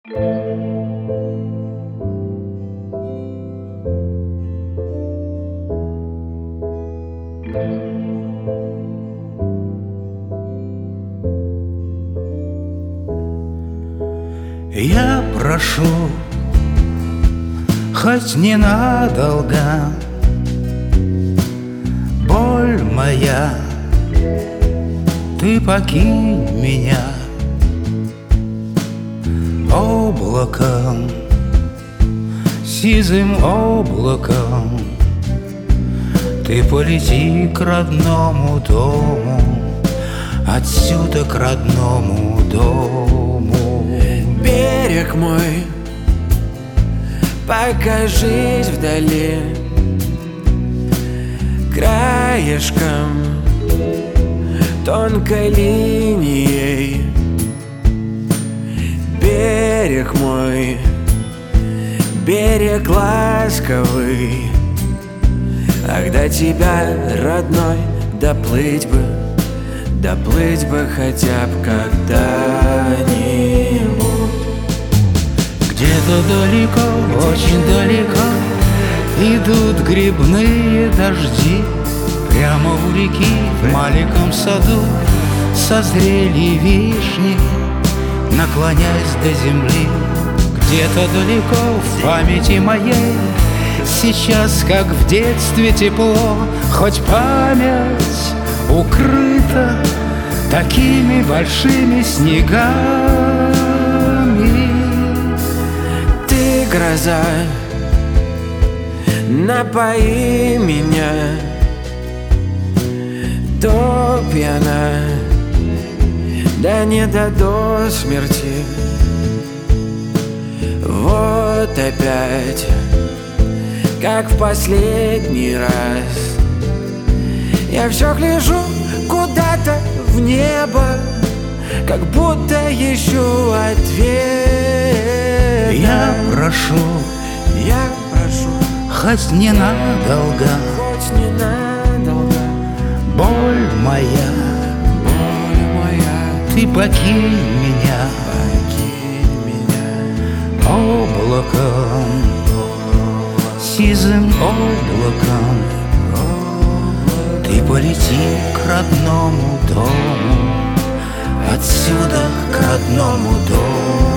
Я прошу, хоть ненадолго, боль моя, ты покинь меня. Облаком, сизым облаком, ты полети к родному дому, отсюда к родному дому. Берег мой, покажись вдали, краешком, тонкой линией. Берег мой, берег ласковый, ах, до тебя, родной, доплыть бы хотя бы когда-нибудь. Где-то далеко, очень далеко идут грибные дожди. Прямо у реки, в маленьком саду созрели вишни, наклоняясь до земли. Где-то далеко в памяти моей сейчас, как в детстве, тепло, хоть память укрыта такими большими снегами. Ты гроза, напои меня, то пьяна, да не до смерти. Вот опять, как в последний раз, я все гляжу куда-то в небо, как будто ищу ответ. Я прошу, хоть ненадолго, боль моя, ты покинь меня. Облаком, сизым облаком, ты полети к родному дому, отсюда к родному дому.